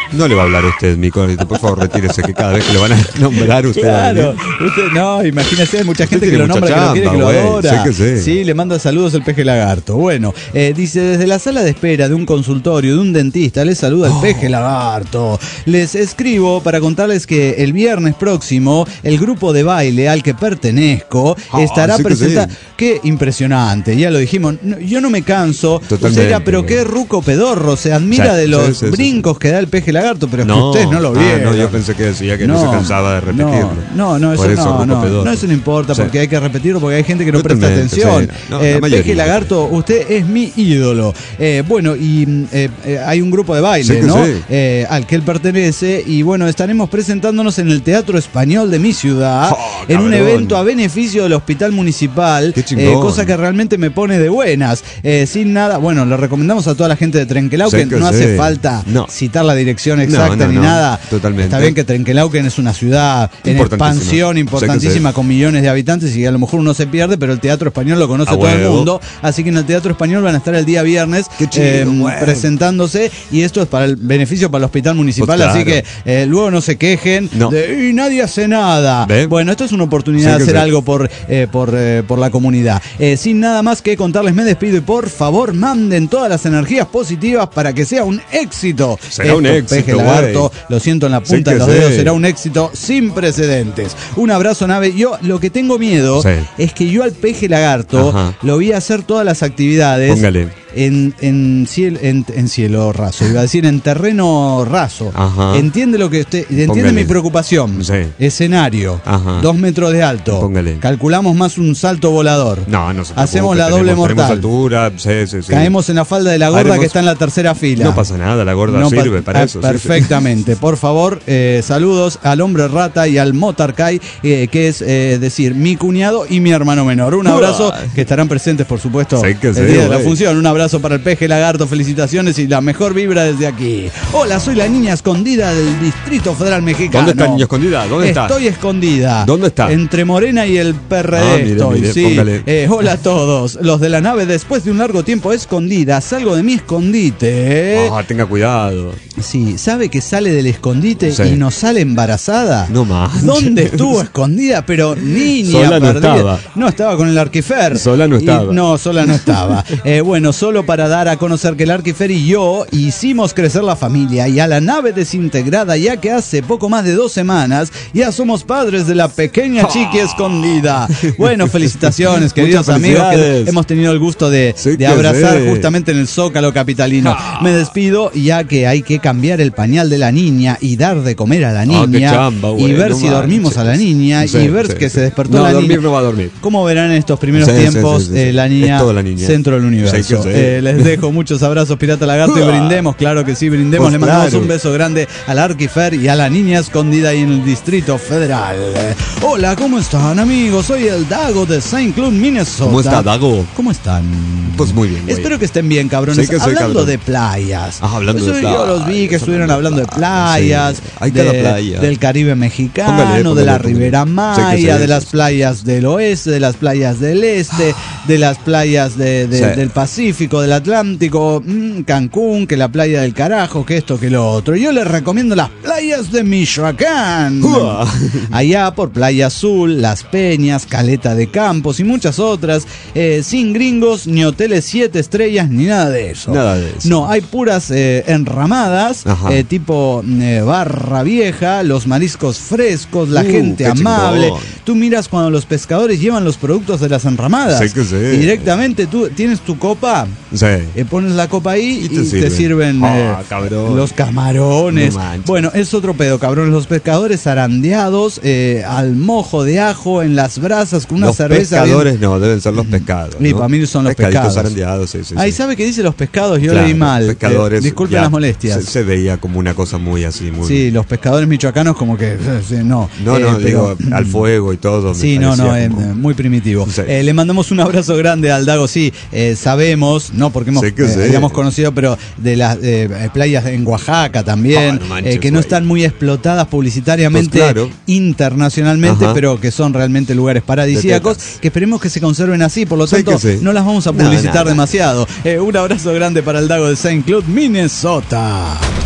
No le va a hablar a usted, mi Corito, por favor, retírese, que cada vez que lo van a nombrar usted. Claro, usted, no, imagínese, hay mucha gente que lo nombra, chamba, que lo quiere, que wey, lo adora. Sé que sí. Sí, le manda saludos el Peje Lagarto. Bueno, eh, dice, desde la sala de espera de un consultorio, de un dentista, les saluda el oh. Peje Lagarto. Les escribo para contarles que el viernes próximo, el grupo de baile al que pertenezco oh, estará sí presentando. Sí. Qué impresionante, ya lo dijimos. No, yo no me canso. Totalmente. Usted, pero qué ruco pedorro, se admira sí, de los sí, sí, brincos sí. que da el Peje Lagarto, pero es no, que ustedes no lo vieron. Ah, no, yo pensé que decía que no, no se cansaba de repetirlo. No, no, eso, eso no, no, no, eso no importa, sí. porque hay que repetirlo, porque hay gente que no presta atención. Sí. No, eh, Peje Lagarto, usted es mi ídolo. Eh, bueno, y eh, eh, hay un grupo de baile, sí ¿no? Sí. Eh, al que él pertenece, y bueno, estaremos presentándonos en el Teatro Español de mi ciudad, oh, en un evento a beneficio del Hospital Municipal, eh, cosa que realmente me pone de buenas. Eh, sin nada, bueno, le recomendamos a toda la gente de Trenquelauquen, no hace falta no. citar la dirección exacta no, no, ni no, nada. Totalmente. Está bien que Trenquelauquen es una ciudad en expansión importantísima con millones de habitantes y a lo mejor uno se pierde, pero el Teatro Español lo conoce a todo huevo. el mundo, así que en el Teatro Español van a estar el día viernes chido, eh, presentándose, y esto es para el beneficio para el Hospital Municipal, pues claro. así que eh, luego no se quejen no. de y nadie hace nada. ¿Ve? Bueno, esto es una oportunidad sí de hacer sí. algo por, eh, por, eh, por la comunidad. Eh, sin nada más que contarles, me despido y por favor manden todas las energías positivas para que sea un éxito. Será Esto, un éxito, Peje Lagarto, lo siento en la punta sí de los dedos, sí. será un éxito sin precedentes. Un abrazo, nave. Yo lo que tengo miedo sí. es que yo al Peje Lagarto Ajá. lo vi hacer todas las actividades. Póngale. En, en, cielo, en, en cielo raso, iba a decir en terreno raso. Ajá. Entiende lo que usted, entiende Póngale. mi preocupación. Sí. Escenario, Ajá. dos metros de alto. Póngale. Calculamos más un salto volador. No, no se preocupe, Hacemos la doble tenemos, mortal. Tenemos altura, sí, sí, sí. Caemos en la falda de la gorda Haremos... que está en la tercera fila. No pasa nada, la gorda no sirve pa para eso. Perfectamente. Sí, sí. Por favor, eh, saludos al hombre rata y al Motarcay, eh, que es eh, decir, mi cuñado y mi hermano menor. Un abrazo, que estarán presentes, por supuesto, sí, el día de la función. Un abrazo para el Peje Lagarto, felicitaciones y la mejor vibra desde aquí. Hola, soy la niña escondida del Distrito Federal Mexicano. ¿Dónde está, niña escondida? ¿Dónde está? Estoy escondida. ¿Dónde está? Entre Morena y el P R D ah, mire, estoy, mire, sí. Eh, hola a todos. Los de la nave, después de un largo tiempo escondida, salgo de mi escondite. Ah, tenga cuidado. Sí, ¿sabe que sale del escondite sí. y no sale embarazada? No más. ¿Dónde estuvo escondida? Pero niña sola no perdida. estaba. No, estaba con el Arquifer. Sola no estaba. Y, no, sola no estaba. eh, bueno, solo para dar a conocer que el Arquifer y yo hicimos crecer la familia y a la nave desintegrada, ya que hace poco más de dos semanas ya somos padres de la pequeña chiqui escondida. Bueno, felicitaciones, queridos amigos, que hemos tenido el gusto de, sí de abrazar sé. justamente en el Zócalo capitalino. Me despido, ya que hay que cambiar el pañal de la niña y dar de comer a la niña, oh, chamba, y ver no si manches. dormimos a la niña sí, y ver sí, que sí. se despertó no, la dormir niña. No va a dormir. ¿Cómo verán estos primeros sí, tiempos sí, sí, sí, sí. Eh, la, niña, la niña centro del universo? Sí, eh, les dejo muchos abrazos, Pirata Lagarto, y brindemos, claro que sí, brindemos. Pues Le mandamos claro. un beso grande al Arquifer y a la niña escondida ahí en el Distrito Federal. Hola, ¿cómo están, amigos? Soy el Dago de Saint Cloud, Minnesota. ¿Cómo está, Dago? ¿Cómo están? Pues muy bien, güey. Espero que estén bien, cabrones. Sí que soy hablando cabrón. de playas. Ah, hablando pues de playas. Yo los vi que estuvieron hablando de playas, sí. Hay de, playa. del Caribe mexicano, póngale, póngale, de la póngale. Ribera Maya, sí sí, de las playas del oeste, de las playas del este, de las playas de, de, sí. del Pacífico, del Atlántico, mmm, Cancún, que la playa del carajo, que esto, que lo otro. Yo les recomiendo las playas de Michoacán. Uh. Allá por Playa Azul, Las Peñas, Caleta de Campos y muchas otras, eh, sin gringos, ni hoteles siete estrellas, ni nada de eso. Nada de eso. No, hay puras eh, enramadas, eh, tipo eh, Barra Vieja, los mariscos frescos, la uh, gente amable. Chingón. Tú miras cuando los pescadores llevan los productos de las enramadas. Sí que sí. Y directamente tú tienes tu copa, sí. eh, pones la copa ahí y, y te, te sirven, te sirven oh, eh, los camarones. No bueno, es otro pedo, cabrones. Los pescadores zarandeados eh, al mojo de ajo en las brasas con una los cerveza. Los pescadores bien... no, deben ser los pescados. Y ¿no? para mí son los pescaditos pescados. zarandeados, sí, sí, Ahí sí. sabe que dice los pescados, yo claro, leí mal. Pescadores, eh, disculpen ya, las molestias. Se, se veía como una cosa muy así, muy. Sí, los pescadores michoacanos como que sí, no. No, eh, no, pero, digo, al fuego y todo. Sí, no, no, eh, muy primitivo. Sí. Eh, le mandamos un abrazo grande al Dago, sí, eh, sabemos, no porque hemos, sí que eh, sí. habíamos conocido, pero de las eh, playas en Oaxaca también, oh, no manches, eh, que no están muy explotadas publicitariamente, pues claro. internacionalmente, ajá. pero que son realmente lugares paradisíacos, que esperemos que se conserven así, por lo sí tanto sí. no las vamos a publicitar no, no, no. demasiado. Eh, un abrazo grande para el Dago de Saint Cloud, Minnesota.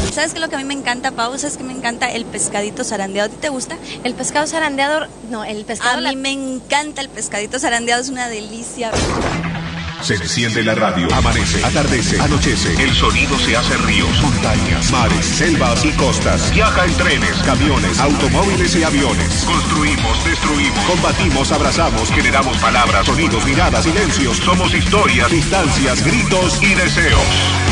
¿Sabes qué es lo que a mí me encanta, Pau? ¿Sabes qué me encanta? El pescadito zarandeado. ¿A ti te gusta? El pescado zarandeado, no, el pescado... A la... mí me encanta el pescadito zarandeado, es una delicia. Se enciende la radio, amanece, atardece, anochece, el sonido se hace ríos, montañas, mares, selvas y costas. Viaja en trenes, camiones, automóviles y aviones. Construimos, destruimos, combatimos, abrazamos, generamos palabras, sonidos, miradas, silencios. Somos historias, distancias, gritos y deseos.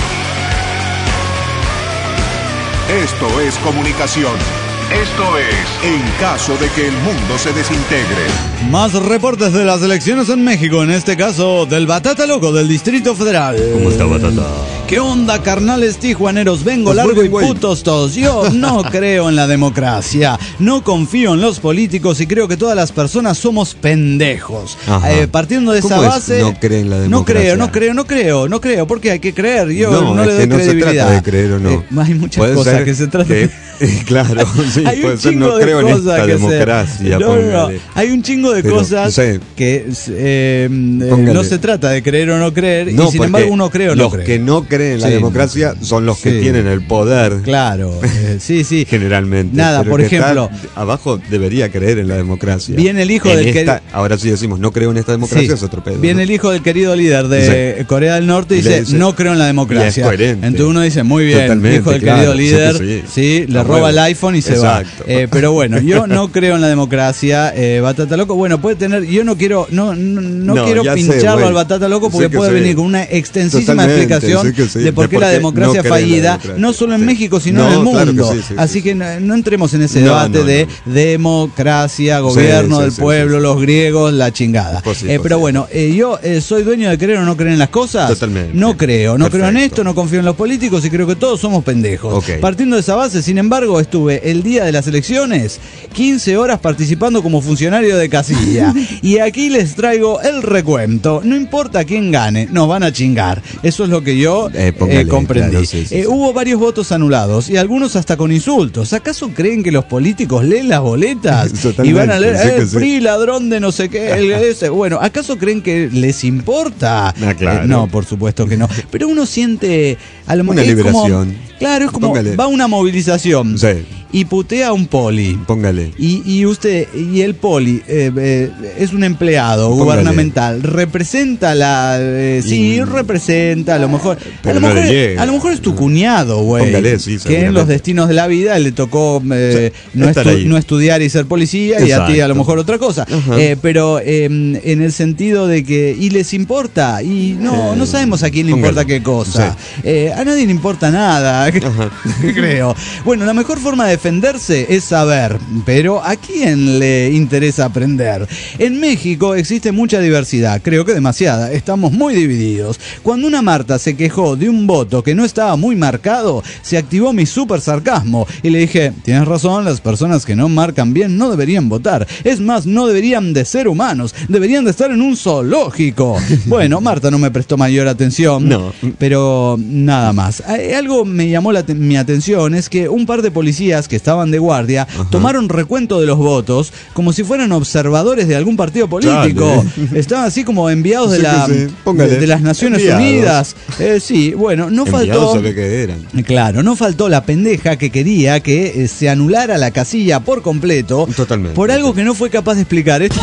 Esto es comunicación. Esto es En caso de que el mundo se desintegre. Más reportes de las elecciones en México, en este caso del Batata Loco del Distrito Federal. ¿Cómo está Batata? ¿Qué onda, carnales tijuaneros? Vengo largo y putos todos. Yo no creo en la democracia, no confío en los políticos y creo que todas las personas somos pendejos. Eh, partiendo de esa base, no creo en la democracia. No creo, no creo, no creo, no creo, porque hay que creer. Yo no, no le doy no credibilidad. Se trata de creer o no. Eh, hay muchas cosas que se tratan de... Claro, sí, hay puede un ser, chingo no de creo en esta que democracia. No, no, no, hay un chingo de Pero, cosas sí. que eh, no se trata de creer o no creer, no, y sin embargo uno cree o no los cree. Los que no creen en la sí. democracia son los que sí. tienen el poder. Claro, eh, sí, sí. Generalmente. Nada, pero por el que ejemplo. Está abajo debería creer en la democracia. Viene el hijo en del esta, que... Ahora sí decimos, no creo en esta democracia, sí. es otro pedo. Viene ¿no? el hijo del querido líder de sí. Corea del Norte y dice, dice, no creo en la democracia. Es coherente. Entonces uno dice, muy bien, totalmente, hijo del claro, querido líder, sí, sí, sí le a roba huevo. el iPhone y se Exacto. va. Eh, pero bueno, yo no creo en la democracia. Eh, Batata Loco, bueno, puede tener, yo no quiero, no, no, no, no quiero pincharlo sé, al Batata Loco porque puede venir sí. con una extensísima Totalmente, explicación sí, de por qué la democracia no fallida, democracia. no solo en sí. México, sino no, en el mundo. Claro que sí, sí, Así sí. que no, no entremos en ese no, debate no, no. de democracia, gobierno sí, del sí, pueblo, sí, sí. los griegos, la chingada. Pues sí, eh, pues pero sí. bueno, eh, yo eh, soy dueño de creer o no creer en las cosas. Totalmente. No creo, no Perfecto. creo en esto, no confío en los políticos y creo que todos somos pendejos. Okay. Partiendo de esa base, sin embargo, estuve el día de las elecciones quince horas participando como funcionario de casilla. Y aquí les traigo el recuento. No importa quién gane, nos van a chingar. Eso es lo que yo eh, póngale, eh, comprendí. Claro, sí, sí, eh, sí. Hubo varios votos anulados y algunos hasta con insultos. ¿Acaso creen que los políticos leen las boletas y van a leer eh, el P R I, sí. ladrón de no sé qué? El, ese? Bueno, ¿acaso creen que les importa? Ah, claro. eh, no, por supuesto que no. Pero uno siente a lo una liberación. Como, claro, es como Póngale. va una movilización. Sí. Y putea a un poli. Póngale. Y, y usted, y el poli eh, eh, es un empleado Póngale. gubernamental. Representa la. Eh, sí, y... representa, a lo mejor. Pero a lo, no mejor le es, a lo mejor es tu cuñado, güey. Póngale, sí, que en los destinos de la vida le tocó eh, sí, no, estu no estudiar y ser policía. Exacto. Y a ti a lo mejor otra cosa. Eh, pero eh, en el sentido de que. Y les importa. Y no, no sabemos a quién le Póngale. importa qué cosa. Sí. Eh, a nadie le importa nada. Creo. Bueno, la mejor forma de defenderse es saber, pero ¿a quién le interesa aprender? En México existe mucha diversidad, creo que demasiada, estamos muy divididos. Cuando una Marta se quejó de un voto que no estaba muy marcado, se activó mi súper sarcasmo y le dije, tienes razón, las personas que no marcan bien no deberían votar, es más, no deberían de ser humanos, deberían de estar en un zoológico. Bueno, Marta no me prestó mayor atención, no. pero nada más. Algo me llamó la, mi atención, es que un par de policías que estaban de guardia, Ajá. tomaron recuento de los votos como si fueran observadores de algún partido político. Dale. Estaban así como enviados sí, de, la, sí. de, de las Naciones enviados. Unidas. Eh, sí, bueno, no enviados faltó. Que eran. Claro, no faltó la pendeja que quería que eh, se anulara la casilla por completo. Totalmente. Por algo que no fue capaz de explicar. Esto...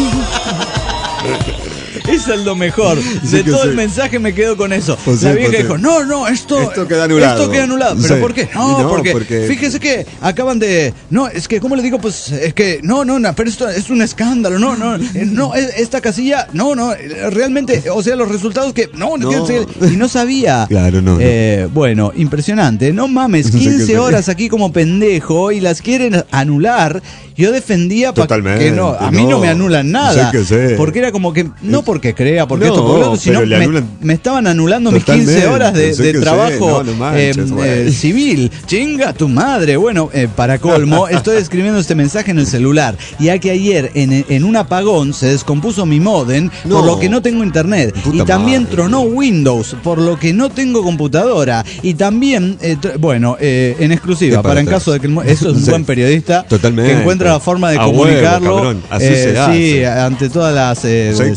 Eso es lo mejor. De sí todo sí. el mensaje me quedo con eso. Pues la sí, vieja pues dijo, no, no, esto, esto queda anulado. Esto queda anulado. ¿Pero sí. por qué? No, no porque, porque fíjese que acaban de... No, es que, ¿cómo le digo? Pues es que, no, no, no, pero esto es un escándalo. No, no, no, esta casilla, no, no, realmente, o sea, los resultados que... No, no. Y no sabía. Claro, no, no. Eh, bueno, impresionante. No mames, quince horas aquí como pendejo y las quieren anular. Yo defendía para que no, a mí no, no me anulan nada. Sé que sé. Porque era como que, no porque crea, porque no, esto, por lo sino me, anulan... me estaban anulando Totalmente. mis quince horas de, de trabajo no, no manches, eh, eh, civil. Chinga tu madre. Bueno, eh, para colmo, estoy escribiendo este mensaje en el celular, ya que ayer en, en un apagón se descompuso mi modem, no. por lo que no tengo internet. Puta y también madre. tronó Windows, por lo que no tengo computadora. Y también, eh, bueno, eh, en exclusiva, para en caso de que el, eso es un sí. buen periodista Totalmente. que encuentra la forma de a comunicarlo. Huevo, Así eh, se hace. Sí, ante todas las... Eh, sí, sí,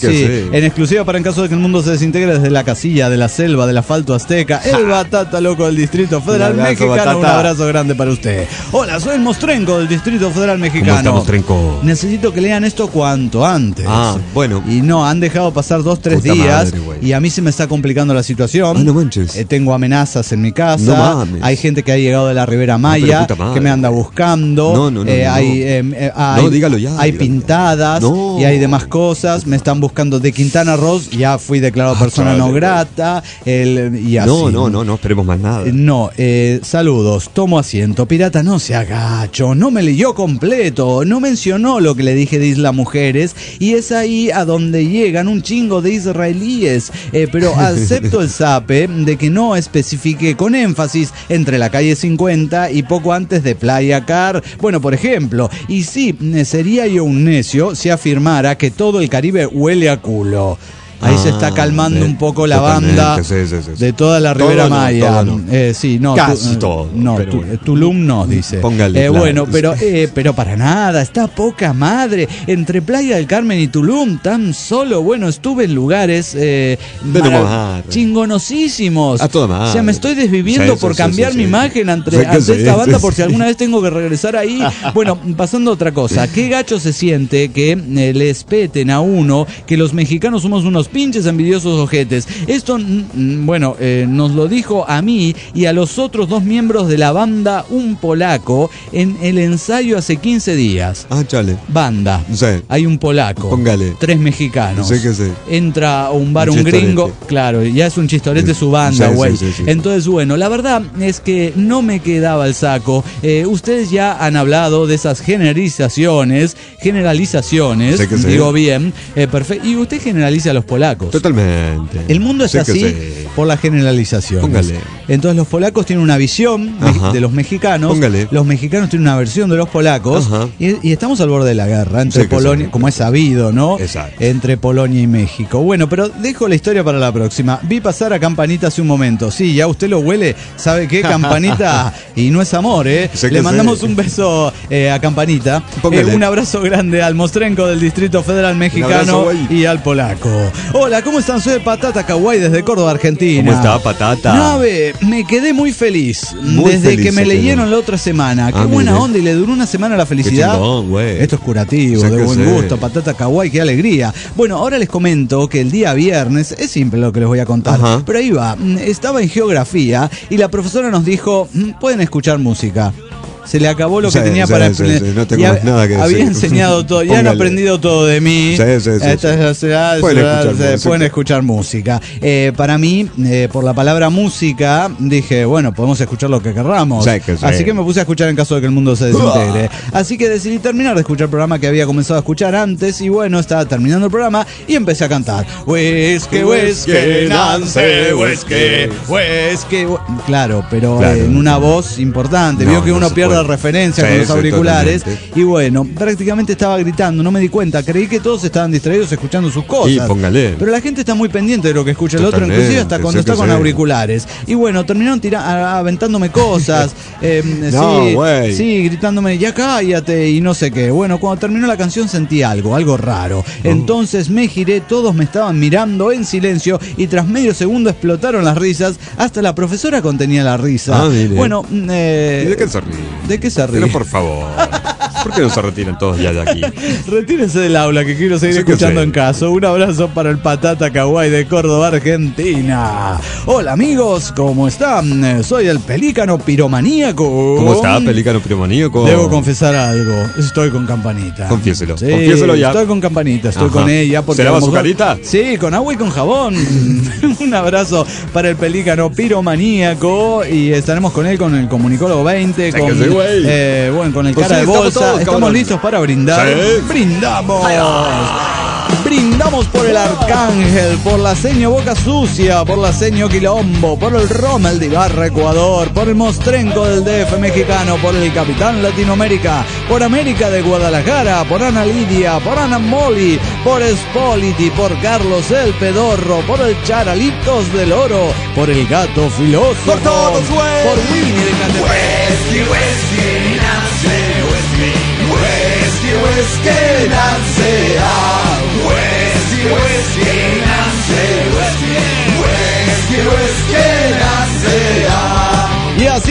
En exclusiva para en caso de que el mundo se desintegre desde la casilla, de la selva, del asfalto azteca, el Batata Loco del Distrito Federal Un abrazo, Mexicano. Batata. Un abrazo grande para usted. Hola, soy el Mostrenco del Distrito Federal Mexicano. ¿Cómo está, Mostrenco? Necesito que lean esto cuanto antes. Ah, bueno. Y no, han dejado pasar dos, tres Puta días madre, güey. y a mí se me está complicando la situación. Ah, no manches. Eh, tengo amenazas en mi casa. No mames. Hay gente que ha llegado de la Ribera Maya puta madre. que me anda buscando. No, no, no, Eh, no, hay, no. eh, eh, hay, No, dígalo ya, hay dígalo ya. pintadas No. y hay demás cosas. Me están buscando de Quintana Roo. Ya fui declarado Ah, persona chale, no güey. grata. El, y así. No, no, no, no esperemos más nada. Eh, No, eh, saludos, tomo asiento. Pirata, no se agacho, no me leyó completo, no mencionó lo que le dije de Isla Mujeres, y es ahí a donde llegan un chingo de israelíes. Eh, pero acepto el zape de que no especifique con énfasis entre la calle cincuenta y poco antes de Playa Car. Bueno, por ejemplo, y sí, eh, sería yo un necio si afirmara que todo el Caribe huele a culo. Ahí Ah, se está calmando sí, un poco la totalmente, banda sí, sí, sí, sí. de toda la Todo Ribera no, Maya. todo no. Eh, sí, no, Casi tu- todo, No, pero tu- bueno. Tulum no, dice. Póngale, Eh, claro. bueno, pero, eh, pero para nada, está poca madre. Entre Playa del Carmen y Tulum, tan solo, bueno, estuve en lugares eh, De marav- nomás. chingonosísimos. A toda madre. O sea, me estoy desviviendo Sí, por sí, sí, cambiar sí, mi sí. imagen ante, Sí que ante sí, esta banda sí, por si sí. alguna vez tengo que regresar ahí. Bueno, pasando a otra cosa. ¿Qué gacho se siente que eh, les peten a uno que los mexicanos somos unos pinches envidiosos ojetes? Esto, mm, bueno, eh, nos lo dijo a mí y a los otros dos miembros de la banda Un Polaco en el ensayo hace quince días. Ah, chale. Banda. Sí. Hay un polaco. Póngale. Tres mexicanos. Sí que sí. Entra a un bar Un un, chistorete. gringo. Claro, ya es un chistorete Sí. su banda, Sí, güey. sí, sí, sí. Entonces, bueno, la verdad es que no me quedaba el saco. Eh, ustedes ya han hablado de esas generalizaciones. Generalizaciones. Sí que sí. Digo bien. Eh, perfecto. Y usted generaliza a los polacos. Totalmente. El mundo es Sí que así sí. por la generalización. Póngale. Entonces los polacos tienen una visión Ajá. de los mexicanos. Póngale. Los mexicanos tienen una versión de los polacos. Ajá. Y, y estamos al borde de la guerra entre Sí que Polonia, sí. como es sabido, ¿no? Exacto. Entre Polonia y México. Bueno, pero dejo la historia para la próxima. Vi pasar a Campanita hace un momento. Sí, ya usted lo huele. ¿Sabe qué? Campanita. Y no es amor, ¿eh? Sí que Le sí. mandamos un beso eh, a Campanita. Póngale. Eh, un abrazo grande al Mostrenco del Distrito Federal Mexicano abrazo, güey. y al polaco. Hola, ¿cómo están? Soy Patata Kawaii desde Córdoba, Argentina. ¿Cómo está, Patata? Nave, me quedé muy feliz Muy desde feliz que me se leyeron quedó. la otra semana. Qué Ah, buena mire. onda y le duró una semana la felicidad. Qué chingón, güey. Esto es curativo, Sí de que buen sí. gusto, Patata Kawaii, qué alegría. Bueno, ahora les comento que el día viernes, es simple lo que les voy a contar, Ajá. pero ahí va, mm, estaba en geografía y la profesora nos dijo, mm, pueden escuchar música. Se le acabó lo que Sí, tenía sí, para sí, aprender. sí, no tengo Y más nada que había decir. enseñado todo, ya han Póngale. aprendido todo de mí. Sí, sí, sí, Esta sí. es la ciudad, Pueden ciudad, escuchar se- música. pueden escuchar música. Eh, para mí, eh, por la palabra música, dije, bueno, podemos escuchar lo que querramos. Sí, que sí. Así que me puse a escuchar en caso de que el mundo se desintegre. Así que decidí terminar de escuchar el programa que había comenzado a escuchar antes. Y bueno, estaba terminando el programa y empecé a cantar. Whisky, whisky, Nancy, whisky, whisky. wi- Claro, pero Claro. eh, en una voz importante. No, Vio que no uno se pierde puede. referencia Sí, con los sí, auriculares. totalmente. Y bueno, prácticamente estaba gritando, no me di cuenta. Creí que todos estaban distraídos escuchando sus cosas. Y póngale. Pero la gente está muy pendiente de lo que escucha el otro, Totalmente, inclusive hasta cuando sí que está con sí. auriculares. Y bueno, terminaron tira- a- aventándome cosas. eh, No, sí, güey. sí, gritándome, ya cállate y no sé qué. Bueno, cuando terminó la canción sentí algo, algo raro. Entonces me giré, todos me estaban mirando en silencio y tras medio segundo explotaron las risas. Hasta la profesora contenía la risa. Ah, mire. Bueno, mm, eh, ¿Y de qué se ríe? ¿de qué se ríe? Pero por favor. ¿Por qué no se retiran todos ya de aquí? Retírense del aula que quiero seguir Sí que escuchando sí. en caso. Un abrazo para el Patata Kawaii de Córdoba, Argentina. Hola amigos, ¿cómo están? Eh, Soy el Pelícano Piromaníaco. ¿Cómo está, Pelícano Piromaníaco? Debo confesar algo. Estoy con Campanita. Confiéselo, Sí, confiéselo ya. Estoy con Campanita, estoy Ajá. con ella. Porque ¿Se lava a lo su mejor- carita? Sí, con agua y con jabón. Un abrazo para el Pelícano Piromaníaco. Y estaremos con él con el Comunicólogo veinte. Sí Con, que sí, güey. eh, bueno, con el Pues cara sí, de estamos bolsa. todos, Estamos cabrón. listos para brindar. Sí. ¡Brindamos! Brindamos por el Arcángel, por la Seño Boca Sucia, por la Seño Quilombo, por el Rommel de Ibarra, Ecuador, por el Mostrenco del D F mexicano, por el Capitán Latinoamérica, por América de Guadalajara, por Ana Lidia, por Ana Moli, por Spoliti, por Carlos el Pedorro, por el Charalitos del Oro, por el Gato Filoso, Por todos, güey. por Winnie de Catepec. Whisky, whisky, Nancy, ah, whisky, whisky,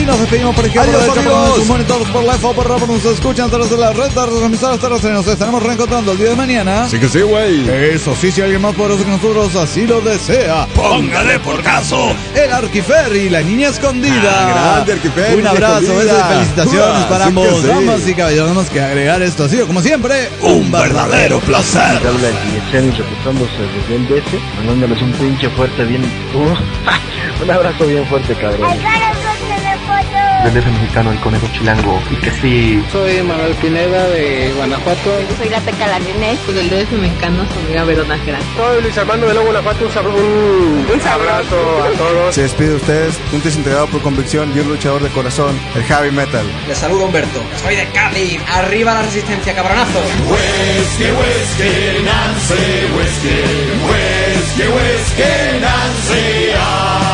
nos despedimos por aquí. Adiós, Por amigos. sus monitores por live o por Rapa. Nos escuchan a través de la red de las emisoras terrestres. Nos estaremos reencontrando el día de mañana. Sí que sí, güey. Eso sí, si alguien más poderoso que nosotros así lo desea, póngale por caso el Arquifer y la niña escondida. Ah, grande Arquifer, Un niña abrazo, escondida. besos y felicitaciones Ua, para sí que ambos, sí. damas y caballeros. Tenemos que agregar esto. Ha sido, como siempre, un verdadero placer. Habla Guillechani reportándose desde el D C, mandándoles un pinche fuerte bien. Uh, un abrazo bien fuerte, cabrón. Del D F mexicano, el conejo chilango. Y que sí. Soy Manuel Pineda de Guanajuato. Soy la Teca la Nene. Soy del D F mexicano, soy amiga Verona Gran. Soy Luis Armando de Lobo Guanajuato. Un, sabro, un, un abrazo a todos. Se despide de ustedes, un desintegrado por convicción y un luchador de corazón, el Heavy Metal. Les saludo Humberto. Soy de Cádiz. Arriba la resistencia, cabronazos. Whisky, whisky, Nancy, whisky, whisky, whisky, Nancy. Ah.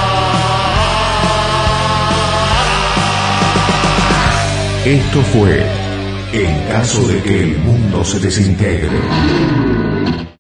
Esto fue En caso de que el mundo se desintegre.